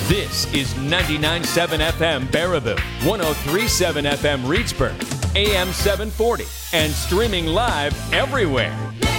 This is 99.7 FM Baraboo, 103.7 FM Reedsburg, AM 740, and streaming live everywhere.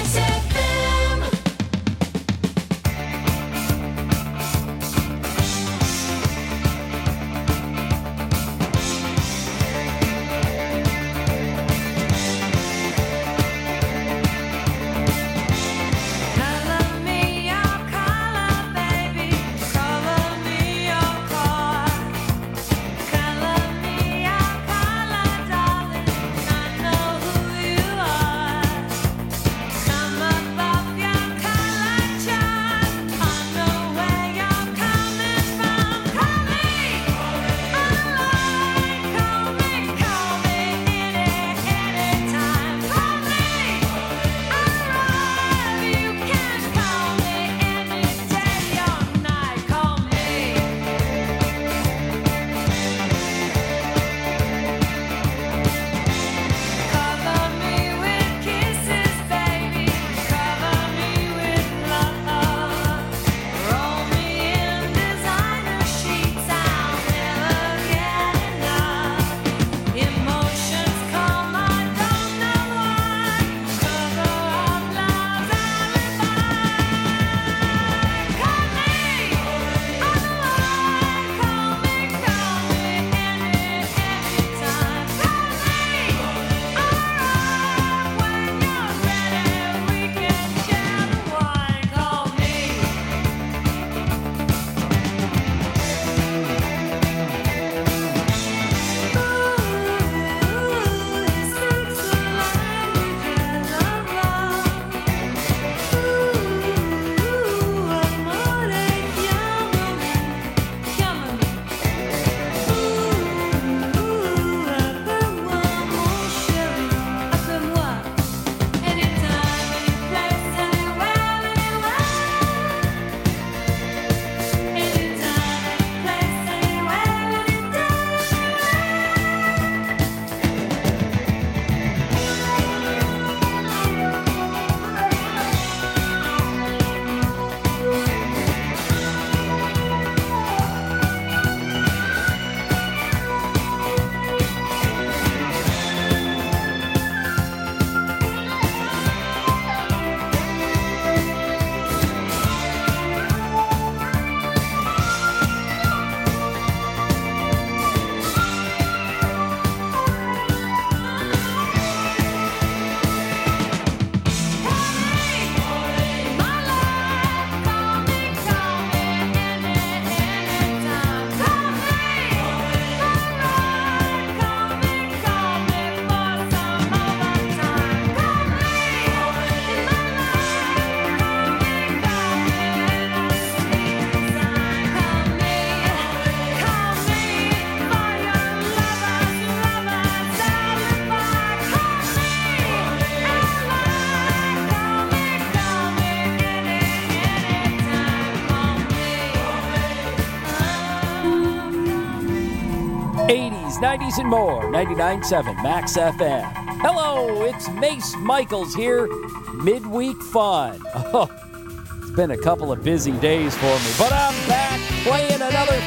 '90s and more, 99.7 Max FM. Hello, it's Mace Michaels here, midweek fun. Oh, it's been a couple of busy days for me, but I'm back playing another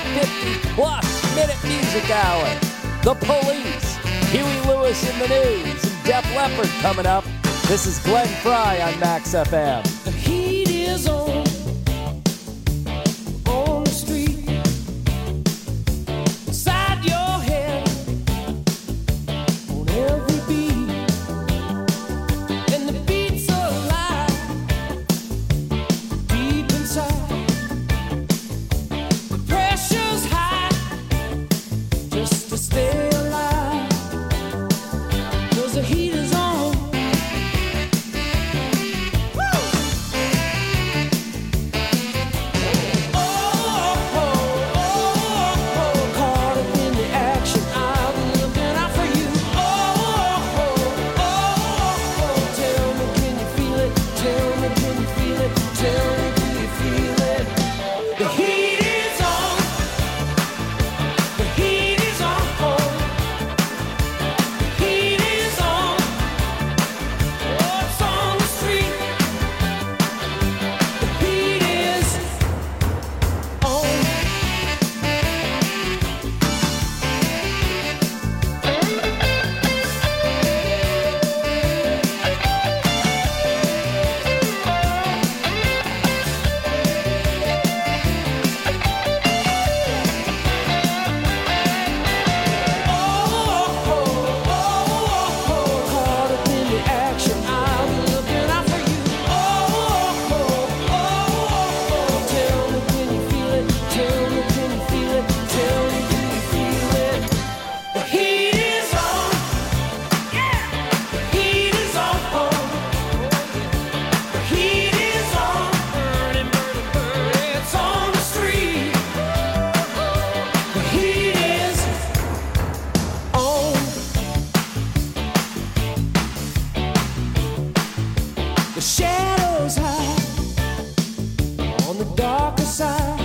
50-plus minute music hour. The Police, Huey Lewis in the News, and Def Leppard coming up. This is Glenn Fry on Max FM. The heat is on the street. Inside your head, on every beat, and the beat's alive deep inside. The pressure's high just to stay alive, 'cause the heat is on. Woo! shadows hide on the darker side.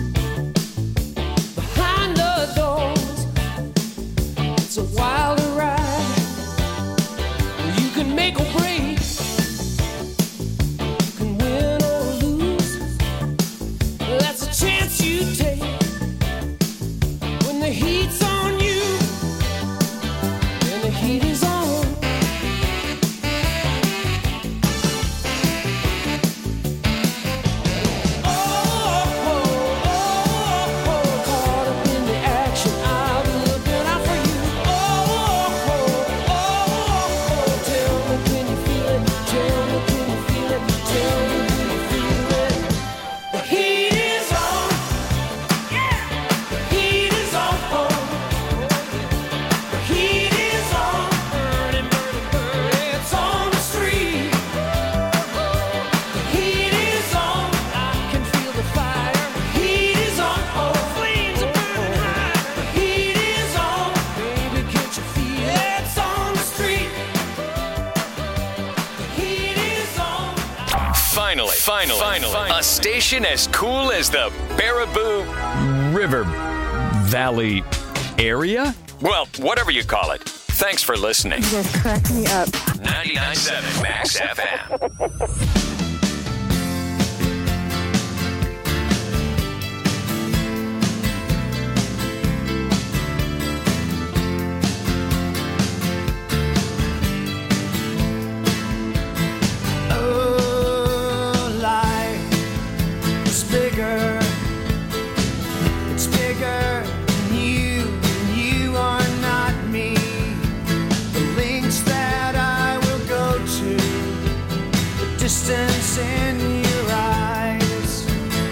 Behind the doors, it's a wilder ride. You can make or break, you can win or lose. That's a chance you take when the heat's on you, and the heat is on. Finally, a station as cool as the Baraboo River Valley area? Well, whatever you call it. Thanks for listening. You guys crack me up. 99.7 Max FM. Distance in your eyes.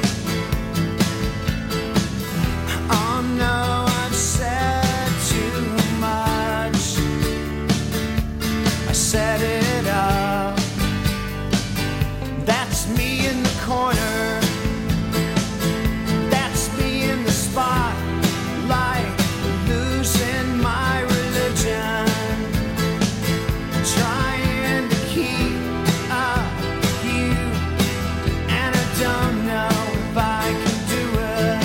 Oh no, I've said too much. I set it up. That's me in the corner. That's me in the spotlight, losing my religion, trying to keep up. Don't know if I can do it.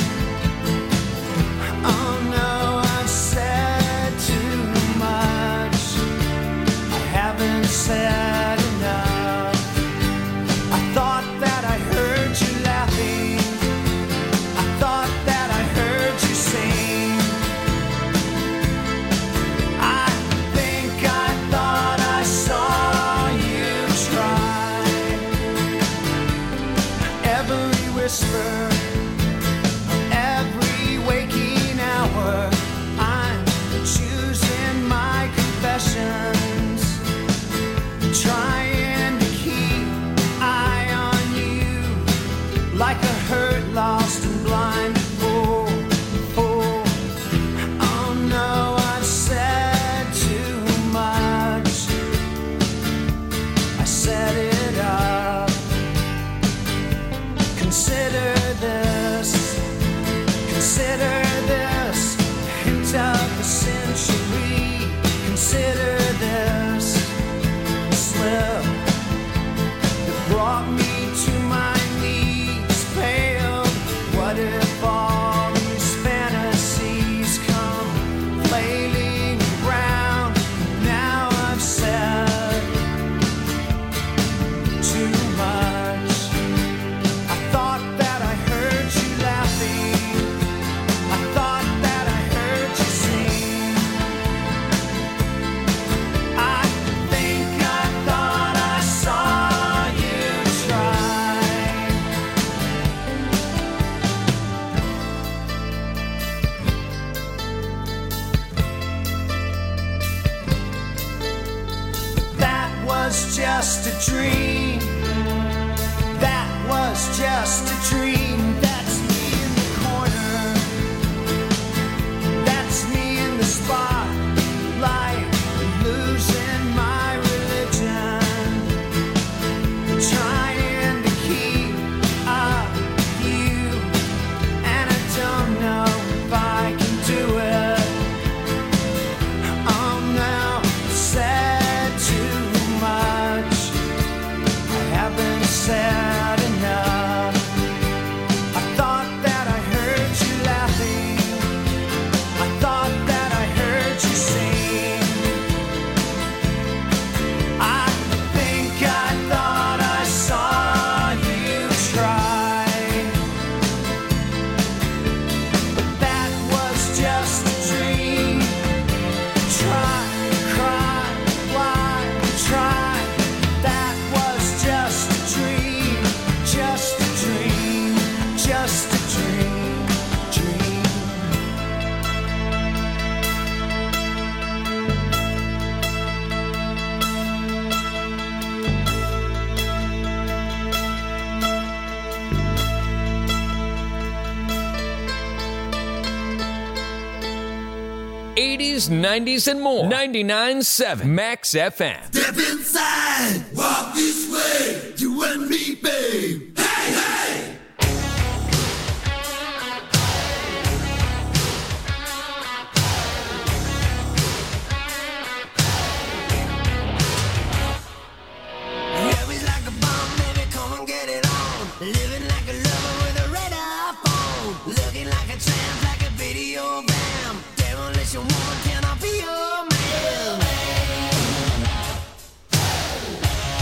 Oh no, I've said too much. I haven't said enough. I thought that I heard you laughing. I thought that I heard you sing. I think I thought I saw you try. Every whisper, every waking hour, I'm choosing my confessions, trying to keep eye on you, like a hurt, lost and blind fool. Oh no, I've said too much. I set it up. Consider this hint of the century. Consider this slip that brought me to my knees, pale. What if all these fantasies come flailing around? Now I've said too much. I thought that I heard you laughing. I thought that I heard you sing. I think I thought I saw you try. That was just a dream. That was just a dream. That's me in the corner. That's me in the spotlight, losing my religion, trying to keep up with you, and I don't know if I can do it. Oh no, said too much. 80s, 90s, and more. 99.7 Max FM. Step inside, walk this way, you and me, babe. Hey, hey! Living like a lover with a radar phone. Looking like a tramp, like a video bam. Demolition woman, can I be your man?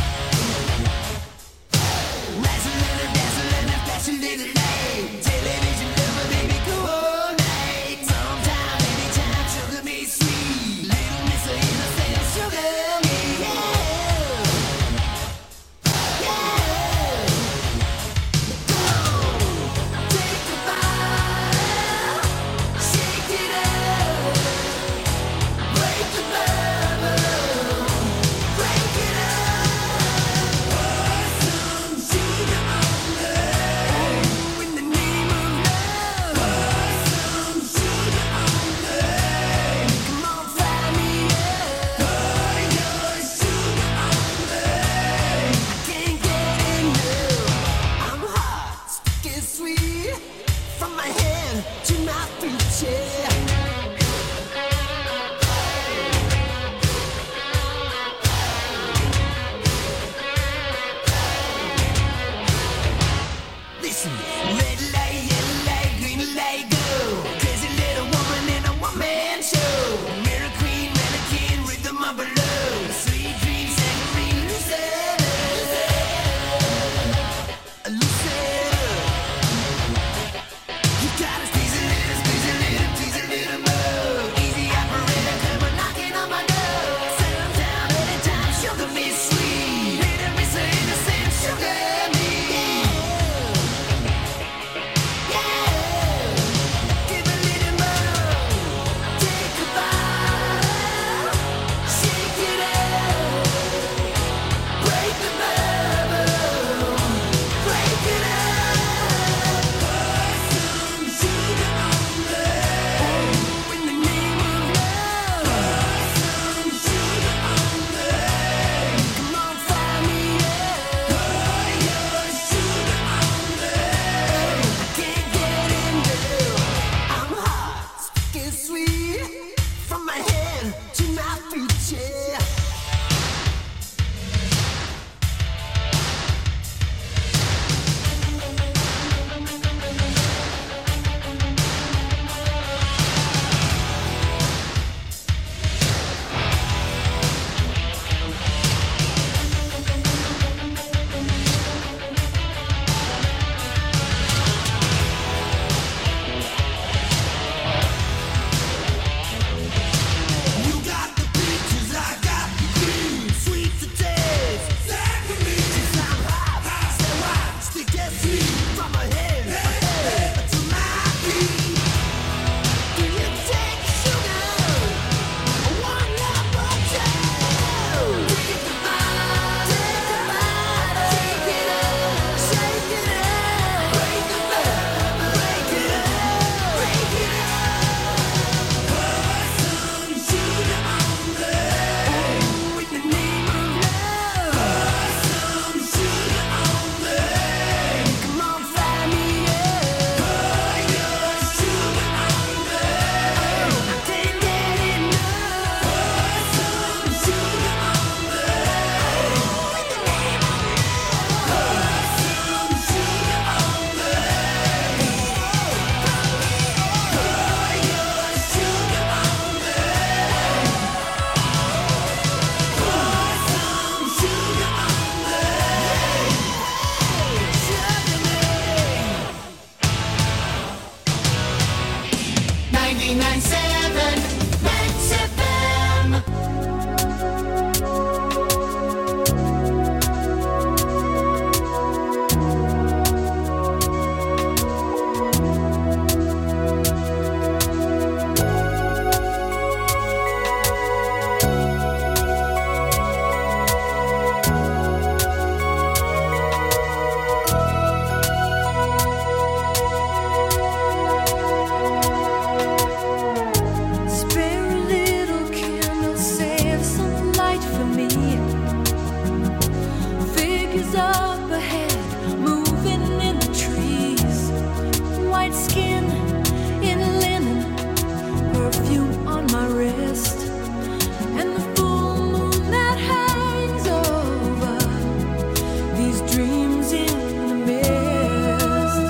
is up ahead, moving in the trees. White skin in linen, perfume on my wrist, and the full moon that hangs over these dreams in the mist.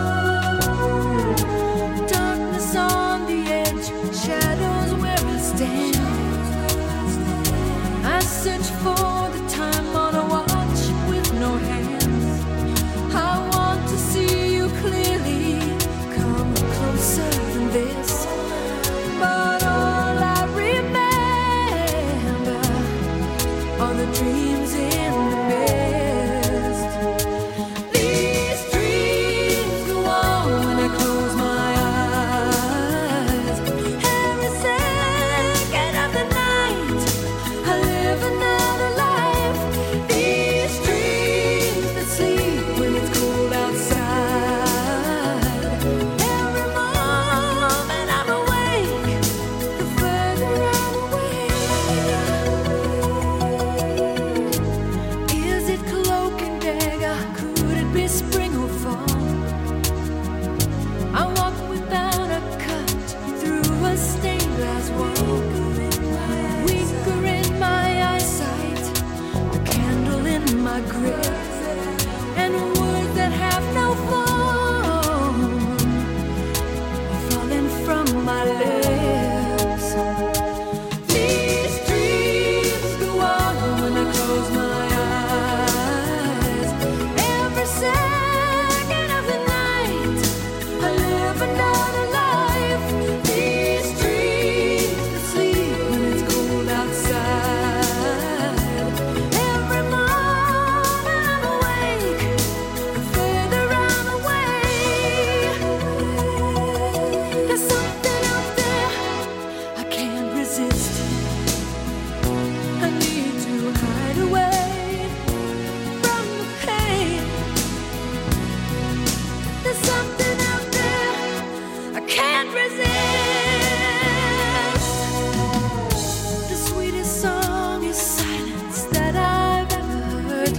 Darkness on the edge, shadows where I stand. I search for the time on a watch with no hands. I want to see you clearly, come closer than this. But all I remember are the dreams in the mist. These dreams go on when I close my eyes. Every second of the night, I live another life. These dreams that sleep when it's cold outside. Every moment I'm awake, the further I'm away. Is it cloak and dagger? Could it be spring or fall? I walk without a cut through a stained glass wall. Weaker in my eyesight, a candle in my grip, and words that have no form are falling from my lips. These dreams go on when I close my eyes. Every second of the night, I live another life. These dreams that sleep when it's cold outside. Every moment I'm awake, the further I'm away. There's something out there I can't resist. I need to hide away from the pain. There's something out there I can't resist. The sweetest song is silence that I've ever heard.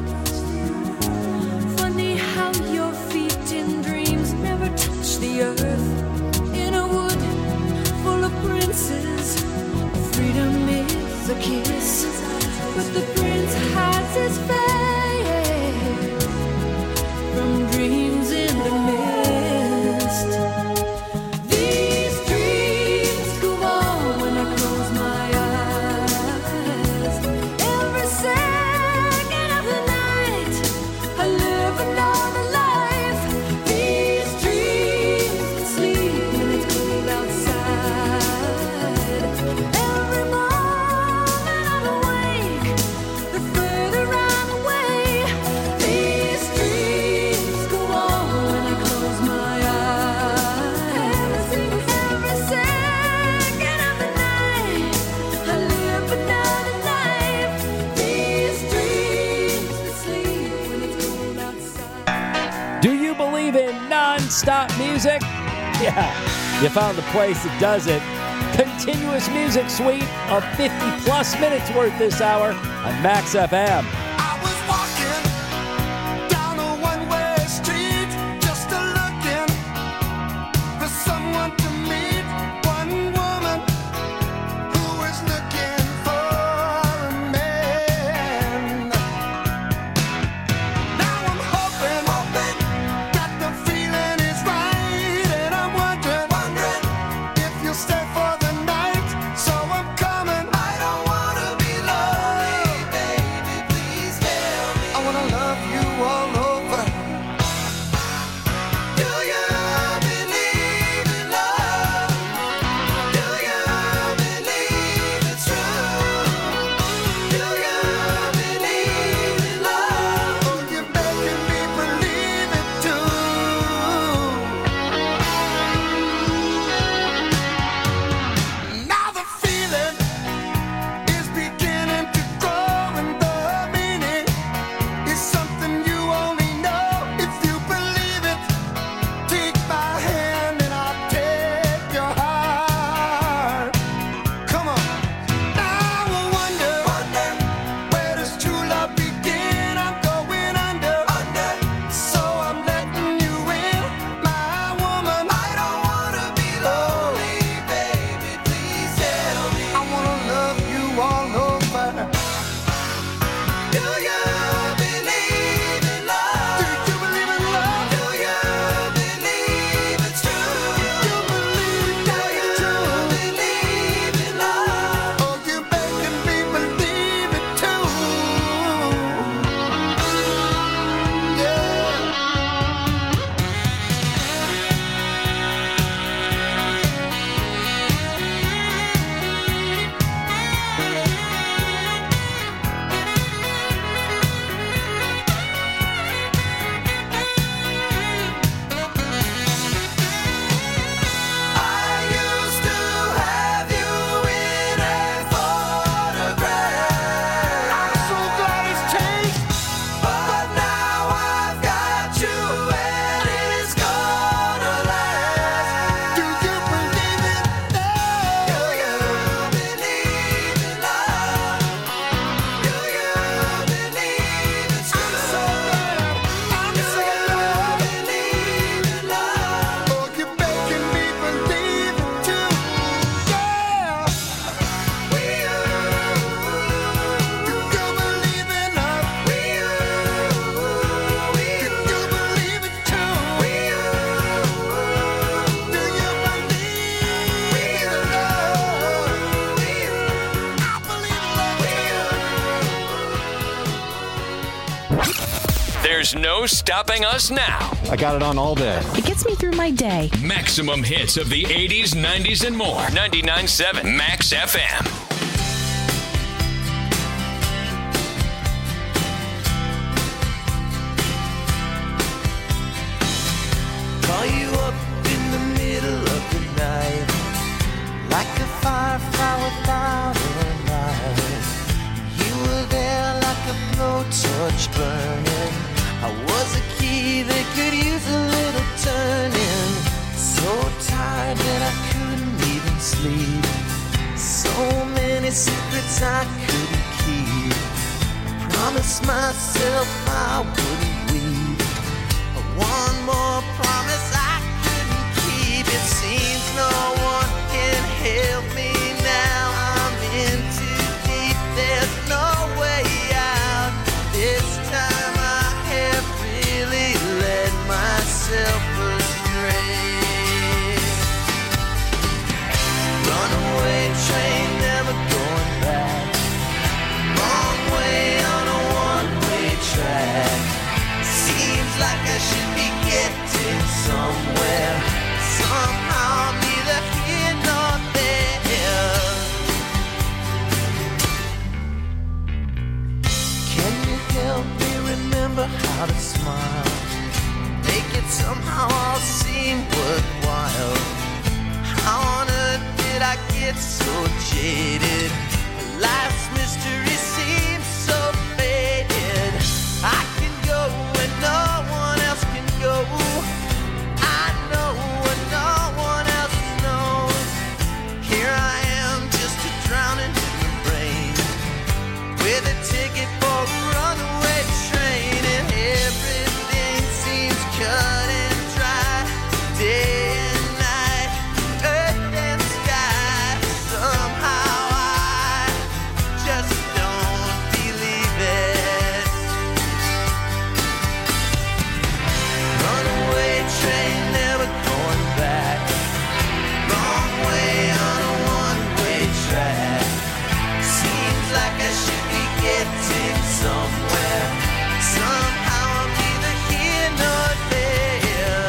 Funny how your feet in dreams never touch the earth. In a wood full of princes, freedom is a kiss, but the prince hides his face from dreams in the mist. These dreams go on when I close my eyes. Every second of the night, I live another life. These dreams that sleep when it's cold outside. Every moment I'm awake, the further I'm away. These dreams go on when I close my eyes. Every second of the night, I live another life. These dreams that sleep when it's cold outside. Do you believe in non-stop music? Yeah, you found the place that does it. Continuous music suite of 50-plus minutes worth this hour on Max FM. I was walking down a one-way street, just looking for someone to meet. One woman who was looking for a man. Now I'm hoping that the feeling is right, and I'm wondering if you'll stay for the night. So I'm coming. I don't wanna be lonely, baby, please. There's no stopping us now. I got it on all day. It gets me through my day. Maximum hits of the 80s, 90s, and more. 99.7 Max FM. Call you up in the middle of the night, like a firefly without a light. You were there like a blowtorch burning. I was a key that could use a little turning. So tired that I couldn't even sleep. So many secrets I couldn't keep. I promised myself I wouldn't weep. One more promise I couldn't keep. It seems no one can help me now. I'm in too deep, there's no way out. This time I have really led myself astray. Runaway train, never going back. Wrong way on a one-way track. Seems like I should be getting somewhere. Somehow I'm neither here nor there. Can you help me remember how to smile? Make it somehow all seem worthwhile. How on earth did I get so jaded? Life's mystery seems so faded. I can go where no one else can go. I know what no one else knows. Here I am, just a drowning human brain, with a ticket for a runaway train, and everything seems cut and dry. Day and night, earth and sky. Somehow I just don't believe it. Runaway train, never going back. Wrong way on a one-way track. Seems like I should be getting somewhere. Somehow I'm neither here nor there.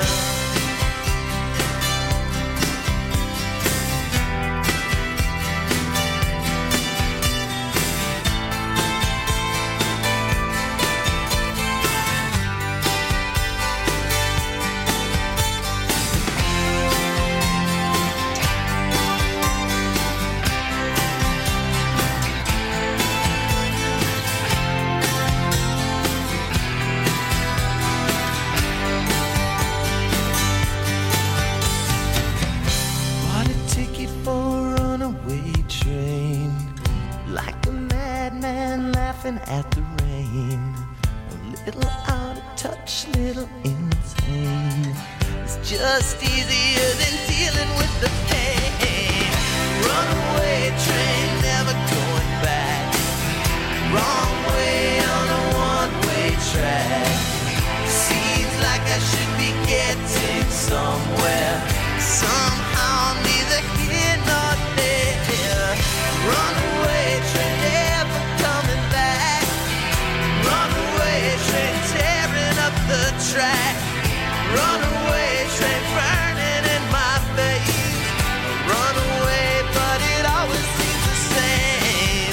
Bought a ticket for a runaway train, like a madman laughing at the rain. A little out of touch, little insane. It's just easier than dealing with the pain. Runaway train, never going back. Wrong way on a one-way track. Seems like I should be getting somewhere. Somehow I'm neither here nor there. Runaway train, never coming back. Runaway train, tearing up the track. Runaway train, burning in my face. Runaway, but it always seems the same.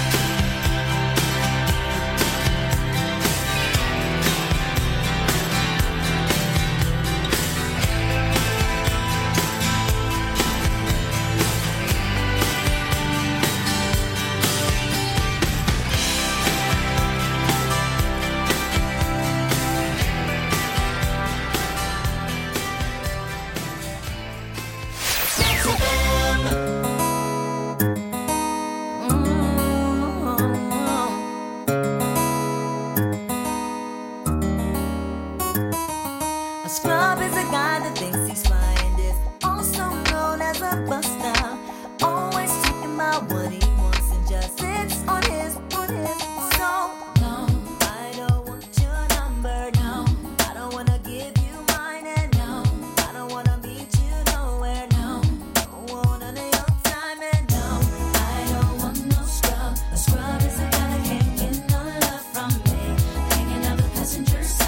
A scrub is a guy that thinks he's fly and is also known as a buster. Always talking about what he wants and just sits on his so no, I don't want your number, no. I don't wanna give you mine, and no, I don't wanna meet you nowhere, no. Don't want none of your time, and no, I don't want no scrub. A scrub is a guy that can't get no love from me, hanging out the passenger side.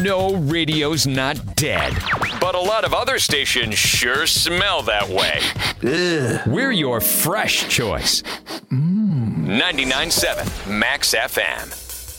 No, radio's not dead. But a lot of other stations sure smell that way. Ugh. We're your fresh choice. 99.7 Max FM.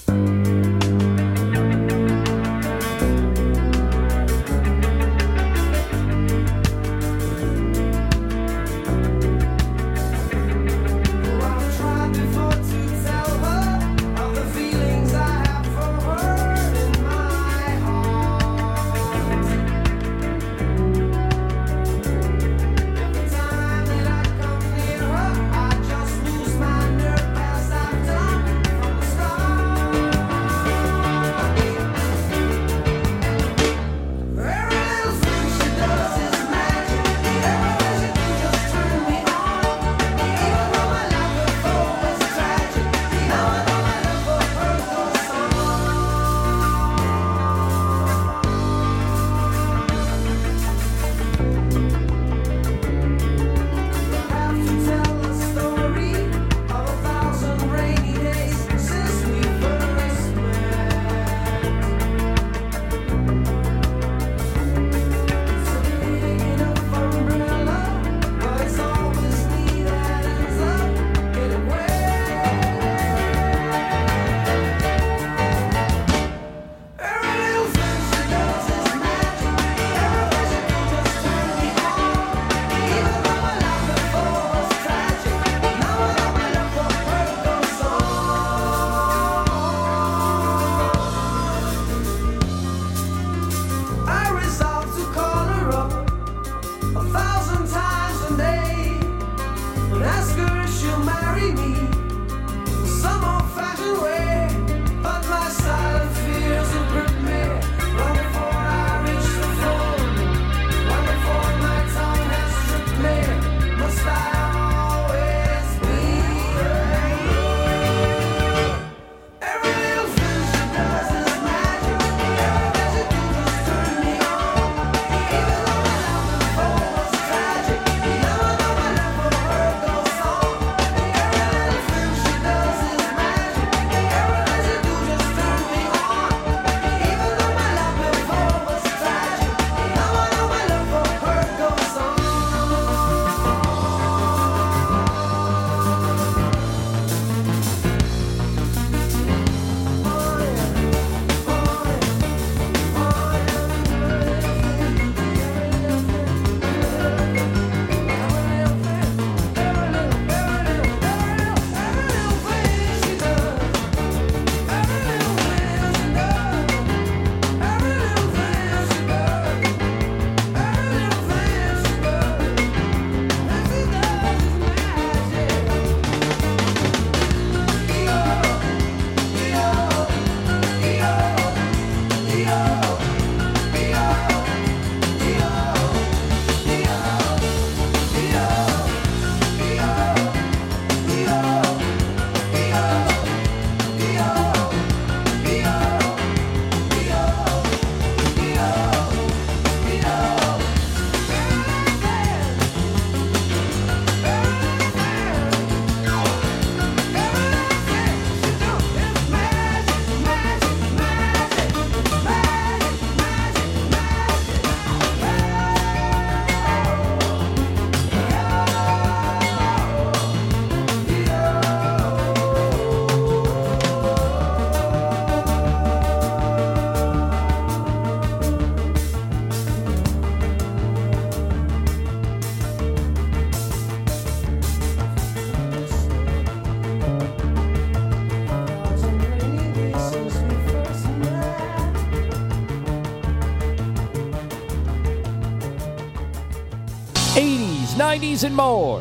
'80s, '90s, and more.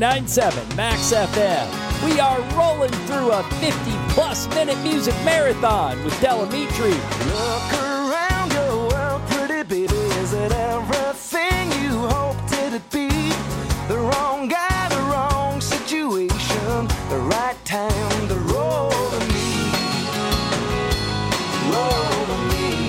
99.7 Max FM. We are rolling through a 50-plus minute music marathon with Del Amitri. Look around your world, pretty baby. Is it everything you hoped it'd be? The wrong guy, the wrong situation, the right time to roll to me. Roll to me.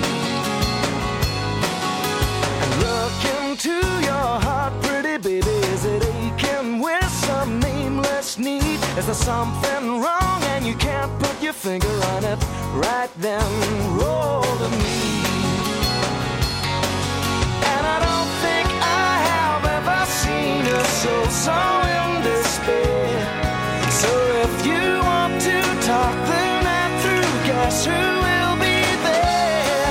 And look into your heart, pretty baby. Is it aching with some nameless need? Is there something wrong and you can't put your finger on it? Right then, roll to me. soul so in despair. So if you want to talk the night through, guess who will be there?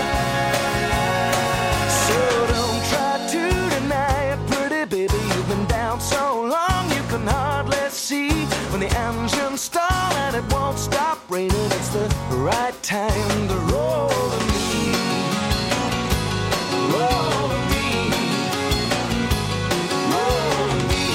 So don't try to deny it, pretty baby. You've been down so long you can hardly see. When the engine stall and it won't stop raining, it's the right time to roll to me. Roll to me. Roll to me.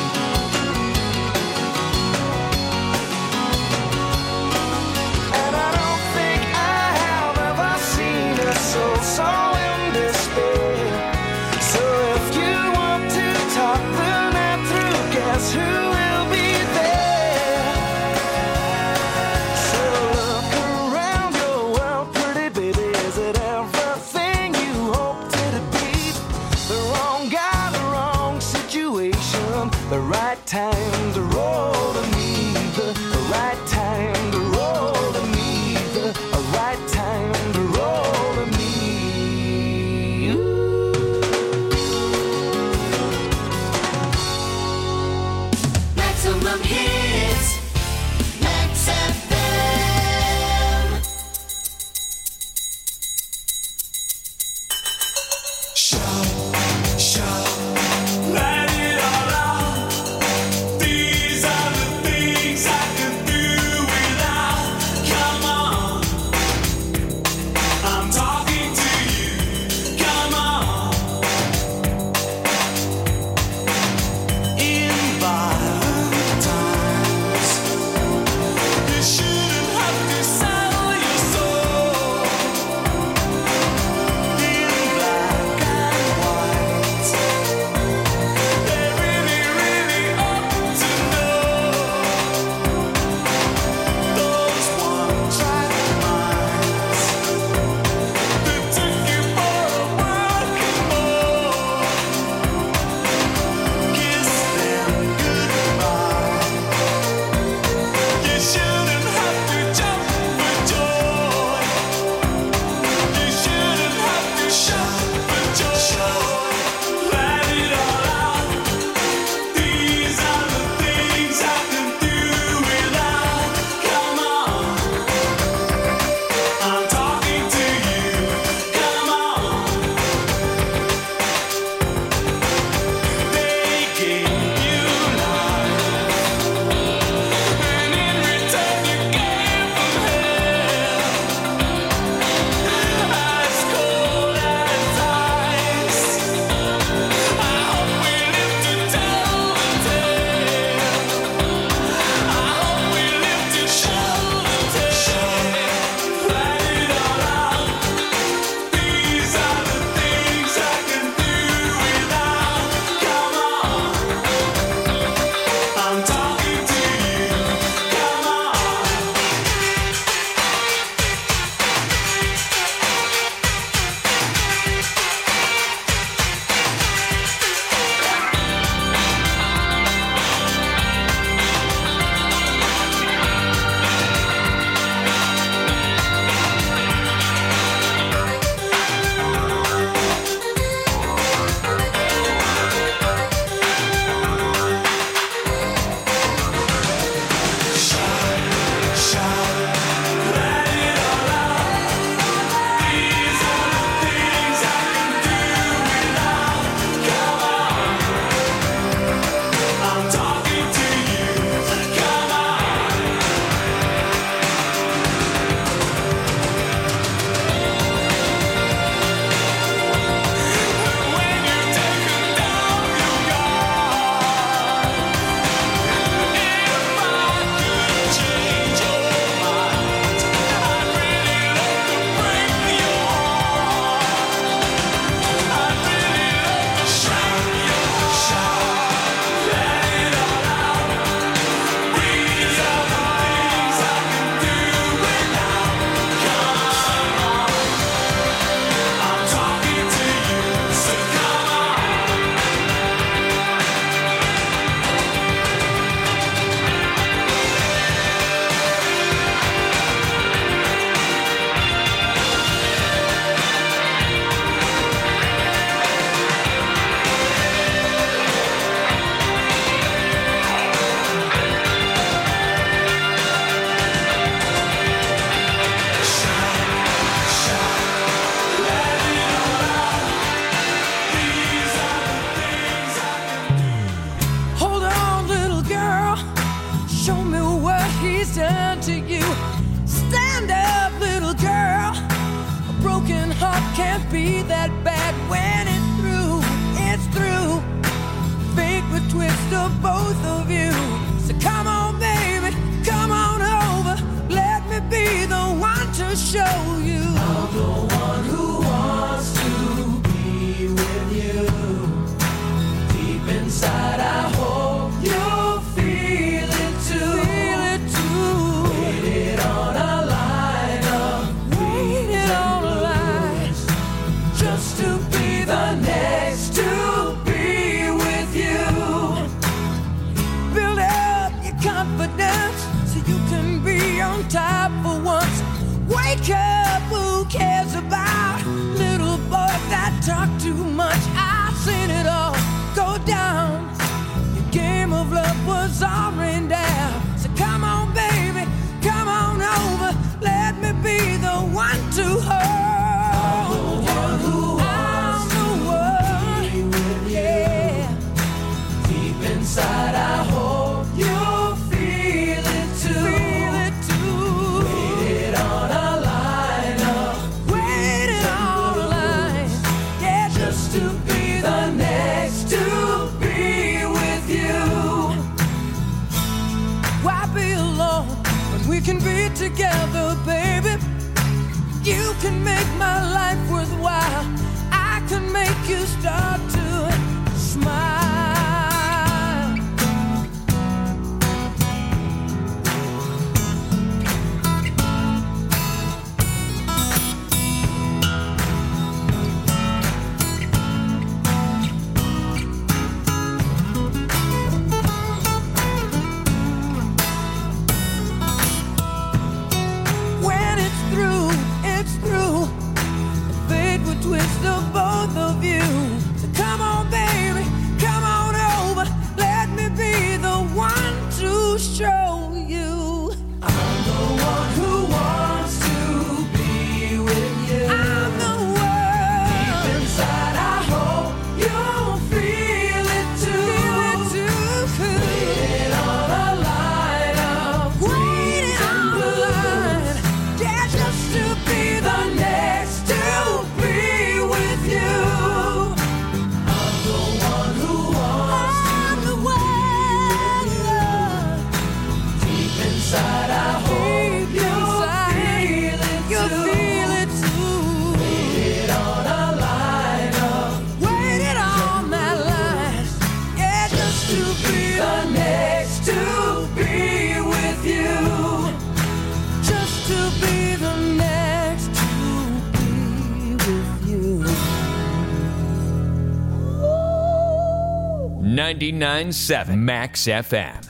And I don't think I have ever seen a soul so in despair. So if you want to talk the night through, guess who will be there? So look around your world, pretty baby. Is it everything you hoped it to be? The wrong guy, the wrong situation, the right time to roll to me. The right time to roll to me. The right time to roll to me. Maximum hits, Max FM. Shout, let it all out. These are the things I can do without. Come on, I'm talking to you. Come on. In violent time. can't be that bad when it's through. It's through. Fate would twist of both of you. So come on, baby, come on over. Let me be the one to show you. I'm the one who wants to be with you. Deep inside, I hope you'll feel it too. Feel it too. Waited on a line of waited on a line just to be the next to be with you. Build up your confidence so you can be on top for once. Wake up, who cares about little boys that talk too much? I've seen it all go down. Your game of love was all rained down. So come on, baby, come on over. Let me be the one to hold you. I'm the one, yeah. Deep inside, I hope you'll feel it too. Feel it too. Waited on a line up. Waited on a line. Yeah, just to be the next to be with you. Why be alone when we can be together, baby? You can make my life worthwhile. I can make you start to smile. When it's through, it's through. Fate would twist of both of you. So come on, baby, come on over. Let me be the one to show you. I'm the one who wants to be with you. I'm the one. Deep inside, I hope you'll feel it too. Feel it too. Waiting on a line of waiting on a line. Yeah, just to be the next to be with you. I'm the one who wants to be with you. Deep inside, I hope you'll feel it too. You'll feel it too. Waited on a line up. Waited on that line. Yeah, just to be the next to be with you. Just to be the next to be with you. 99.7 Max FM.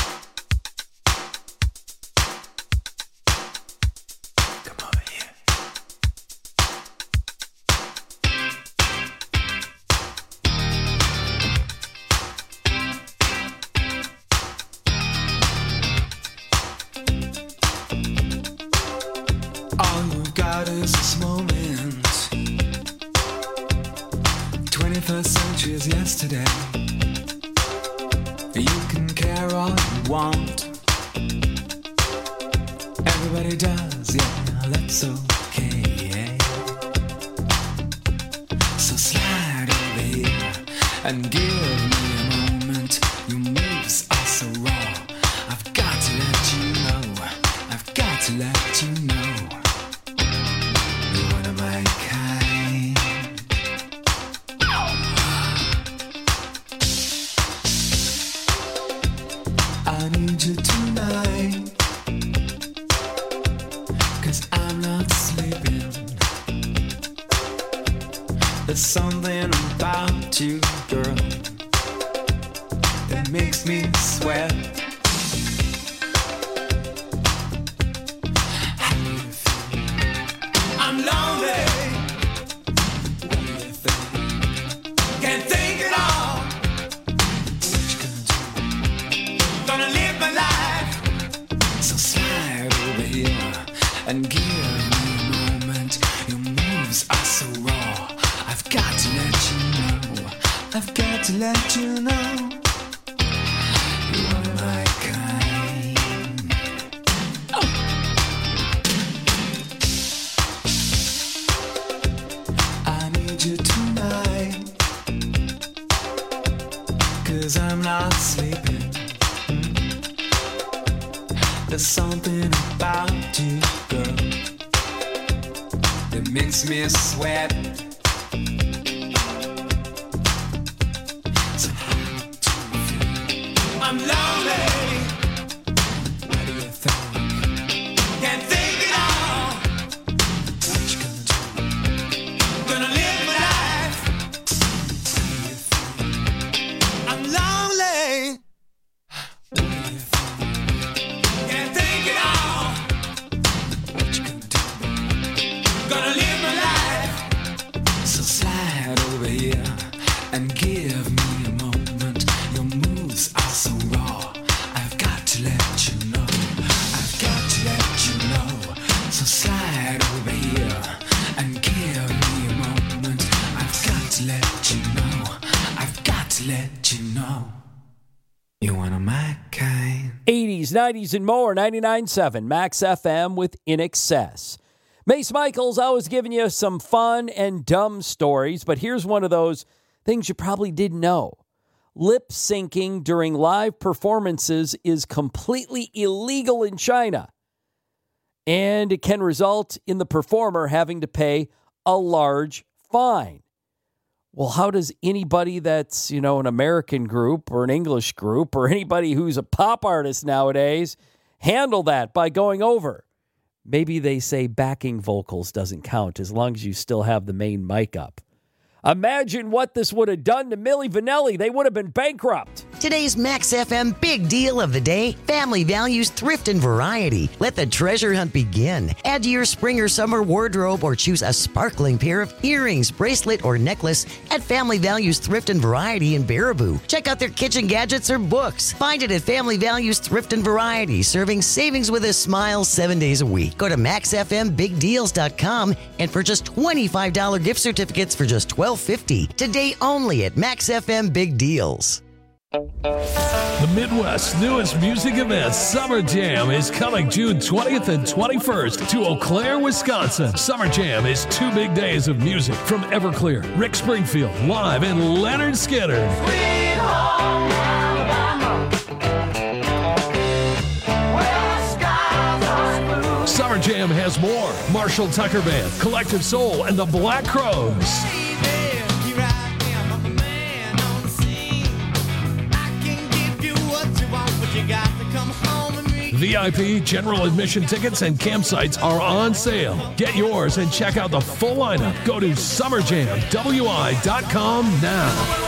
Come over here. All you've got is this moment. 21st century is yesterday. You can care all you want. Everybody does, yeah, that's okay. So slide over here and give me a moment. Your moves are so raw. I've got to let you know. I've got to let you know. You're one of my kind. I need you tonight, 'cause I'm not sleeping. There's something about you, girl, that makes me sweat. How do you feel? I'm lonely. What do you think? Can't think at all. What you gonna do? Gonna live my life. So slide over here and give me a moment. Your moves are so raw. I've got to let you know. I've got to let you know. You are my kind. Oh. There's something about you, girl, that makes me sweat. So how do you feel? I'm lonely. What do you think? Can't think it all. What you gonna do? Gonna live my life. How do you feel? I'm lonely. What do you think? Can't think it all. What you gonna do? Gonna live my life. So slide over here and give me a moment. Your moves are so raw. I've got to let you know. I've got to let you know. So slide over here and give me a moment. I've got to let you know. I've got to let you know. You one of my kind. 80s, 90s, and more. 99.7 Max FM with In Excess. Mace Michaels always giving you some fun and dumb stories, but here's one of those things you probably didn't know. Lip syncing during live performances is completely illegal in China, and it can result in the performer having to pay a large fine. Well, how does anybody that's, an American group or an English group or anybody who's a pop artist nowadays handle that by going over? Maybe they say backing vocals doesn't count as long as you still have the main mic up. Imagine what this would have done to Milli Vanilli. They would have been bankrupt. Today's Max FM big deal of the day, Family Values Thrift and Variety. Let the treasure hunt begin. Add to your spring or summer wardrobe or choose a sparkling pair of earrings, bracelet, or necklace at Family Values Thrift and Variety in Baraboo. Check out their kitchen gadgets or books. Find it at Family Values Thrift and Variety, serving savings with a smile 7 days a week. Go to maxfmbigdeals.com and purchase $25 gift certificates for just $12.50. Today only at Max FM Big Deals. The Midwest's newest music event, Summer Jam, is coming June 20th and 21st to Eau Claire, Wisconsin. Summer Jam is 2 big days of music from Everclear, Rick Springfield, live, and Leonard Skinner. Sweet home Alabama, where the skies are blue. Summer Jam has more. Marshall Tucker Band, Collective Soul, and the Black Crowes. VIP, general admission tickets, and campsites are on sale. Get yours and check out the full lineup. Go to summerjamwi.com now.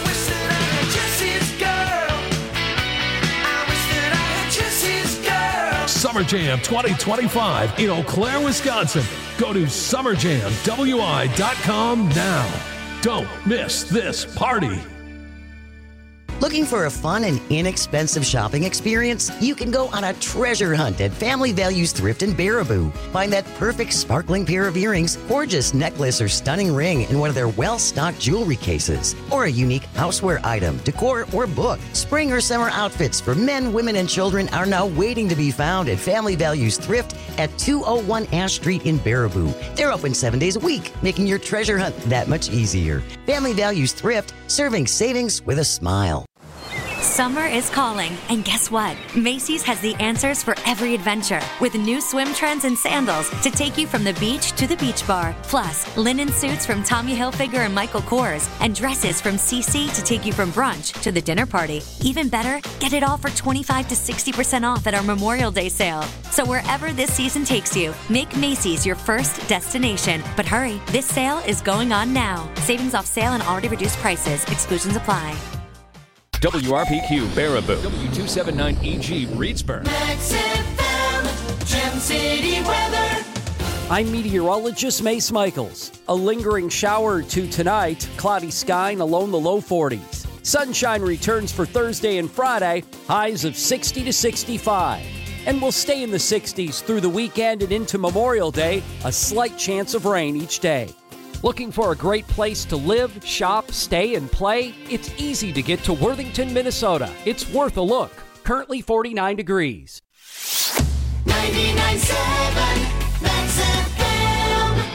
Summer Jam 2025 in Eau Claire, Wisconsin. Go to summerjamwi.com now. Don't miss this party. Looking for a fun and inexpensive shopping experience? You can go on a treasure hunt at Family Values Thrift in Baraboo. Find that perfect sparkling pair of earrings, gorgeous necklace, or stunning ring in one of their well-stocked jewelry cases. Or a unique houseware item, decor, or book. Spring or summer outfits for men, women, and children are now waiting to be found at Family Values Thrift at 201 Ash Street in Baraboo. They're open 7 days a week, making your treasure hunt that much easier. Family Values Thrift, serving savings with a smile. Summer is calling, and guess what? Macy's has the answers for every adventure, with new swim trends and sandals to take you from the beach to the beach bar. Plus, linen suits from Tommy Hilfiger and Michael Kors, and dresses from CC to take you from brunch to the dinner party. Even better, get it all for 25 to 60% off at our Memorial Day sale. So wherever this season takes you, make Macy's your first destination. But hurry, this sale is going on now. Savings off sale and already reduced prices. Exclusions apply. WRPQ Baraboo, W279EG Reedsburg. Max FM, Gem City weather. I'm meteorologist Mace Michaels. A lingering shower or two tonight, cloudy sky and along the low 40s. Sunshine returns for Thursday and Friday, highs of 60 to 65. And we'll stay in the 60s through the weekend and into Memorial Day, a slight chance of rain each day. Looking for a great place to live, shop, stay, and play? It's easy to get to Worthington, Minnesota. It's worth a look. Currently 49 degrees. 99.7 Max FM.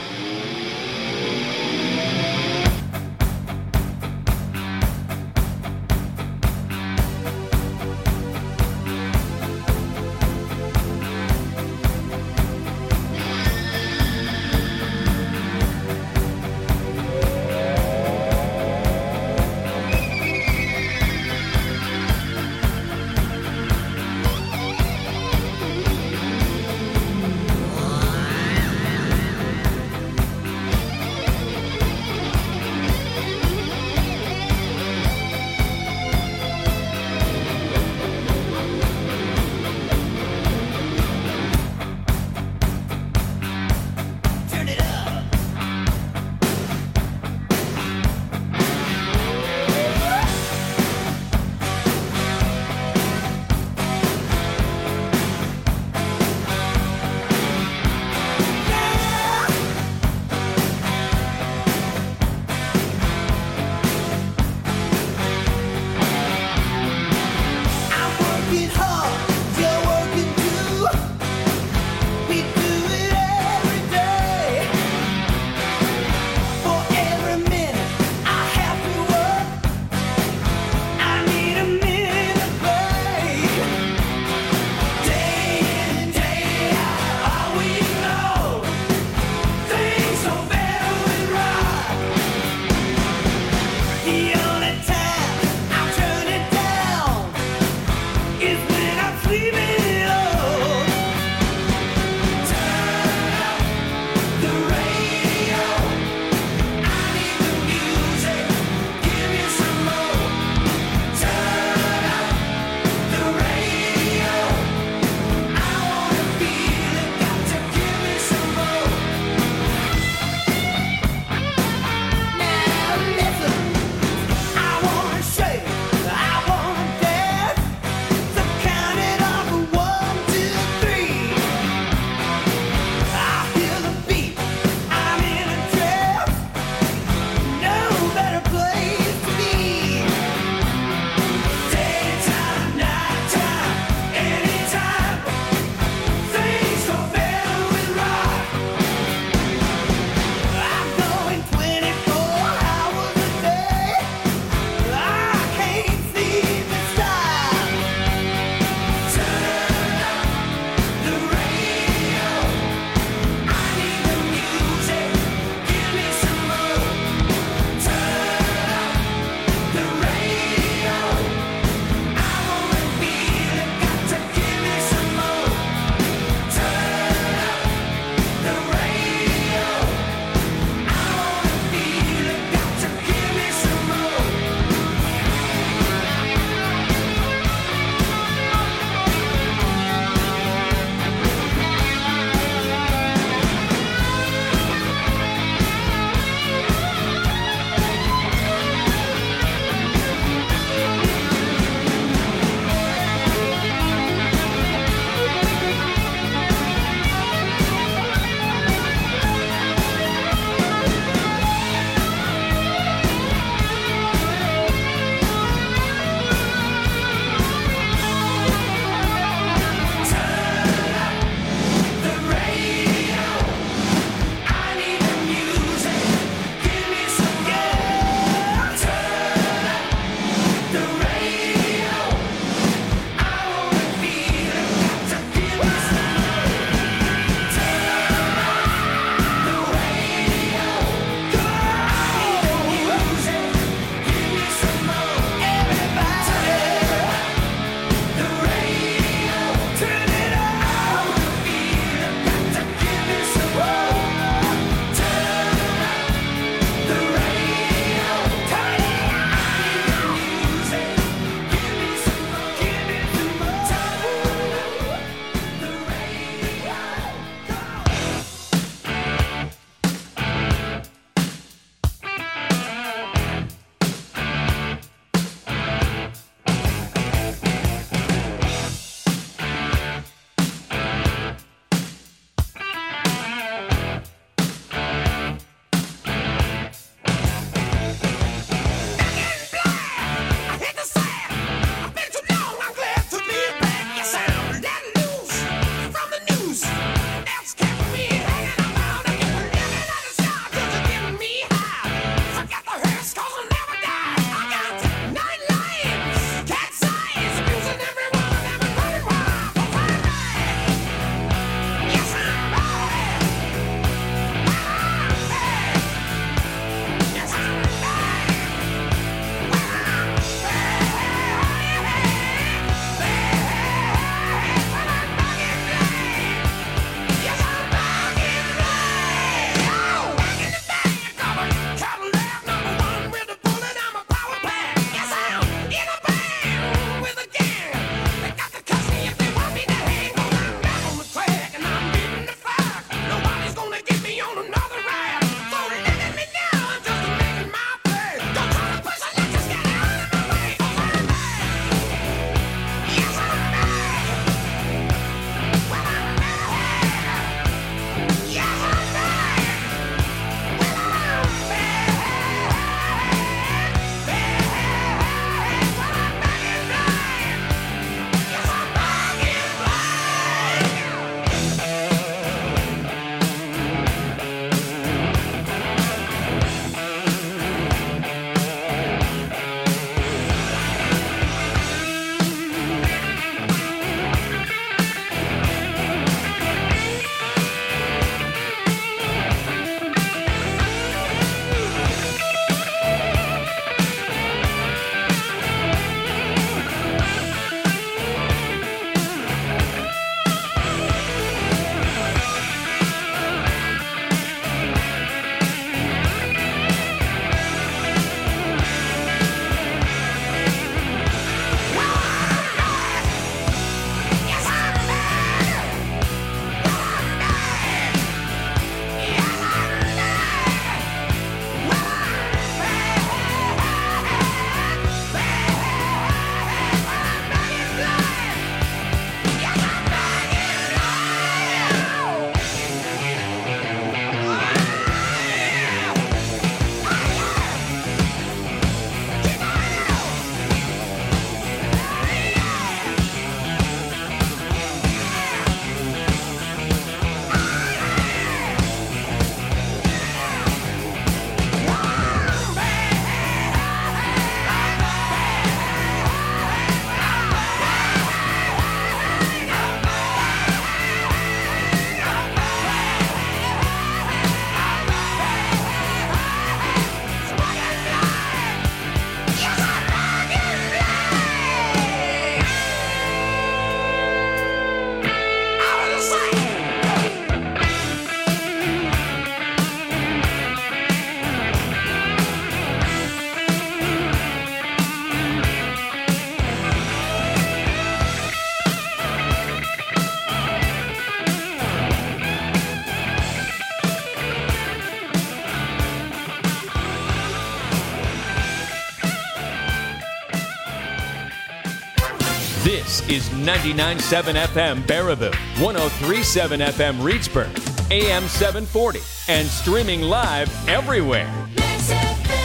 is 99.7 FM Baraboo, 103.7 FM Reedsburg, AM 740, and streaming live everywhere. Max FM.